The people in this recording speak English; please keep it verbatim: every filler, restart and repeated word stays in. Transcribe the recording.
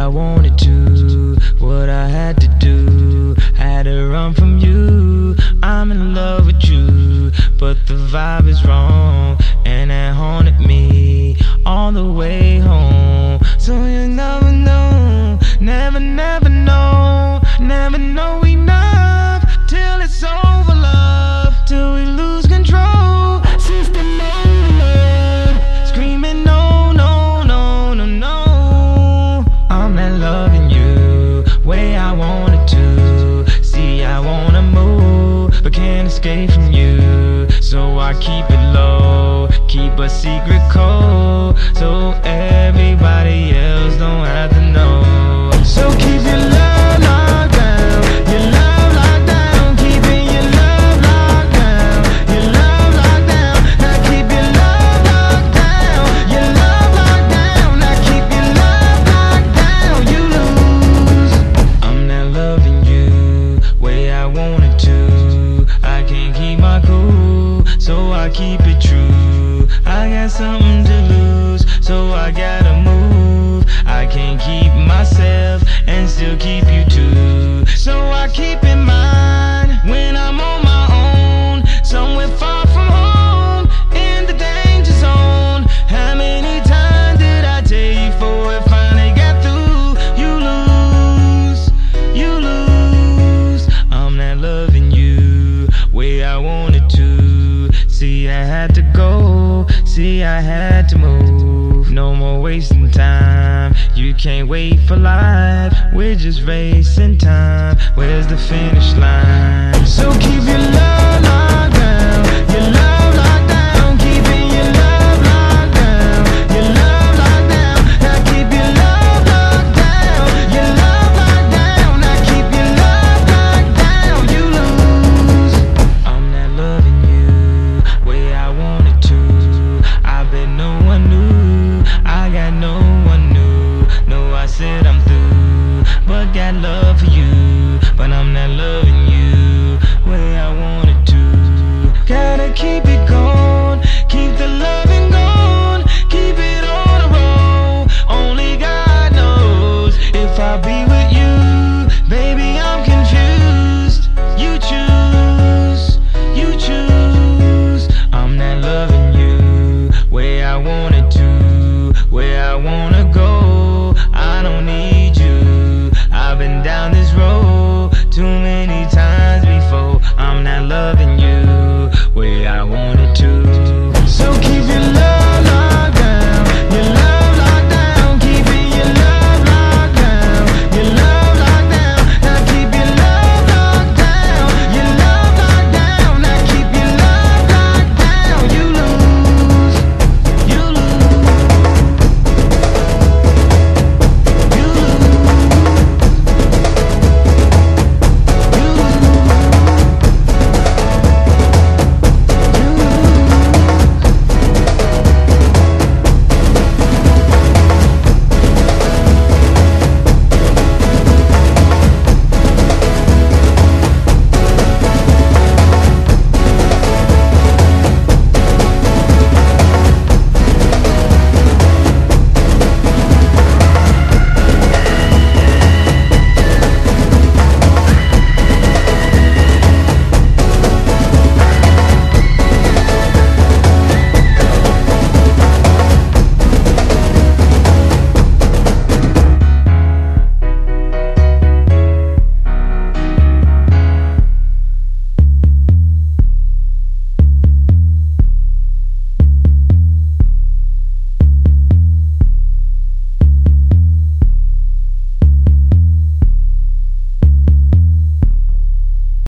wanted to, what I had to do. Had to run from you, I'm in love with you, but the vibe is wrong, and it haunted me all the way home. So you never know, never, never know, never know enough till it's over, love, till we lose control. System overload, screaming no, no, no, no, no. I'm not loving you way I wanted to. See, I wanna move, but can't escape from you. So I keep it low, keep a secret code, so everybody else don't have to know. So keep your love locked down, your love locked down, keeping your love locked down, your love locked down. Now keep your love locked down, your love locked down. Now keep your love locked down, you lose. I'm not loving you way I wanted to. I can't keep my cool, so I keep it true. I got something to lose, so I gotta move. I can't keep myself and still keep you too. So I keep in mind when I'm on my own, somewhere far from home, in the danger zone. How many times did I tell you before it finally got through? You lose, you lose. I'm not loving you way I wanted to. See, I had to go, see, I had to move. No more wasting time, you can't wait for life. We're just racing time, where's the finish line? So keep your love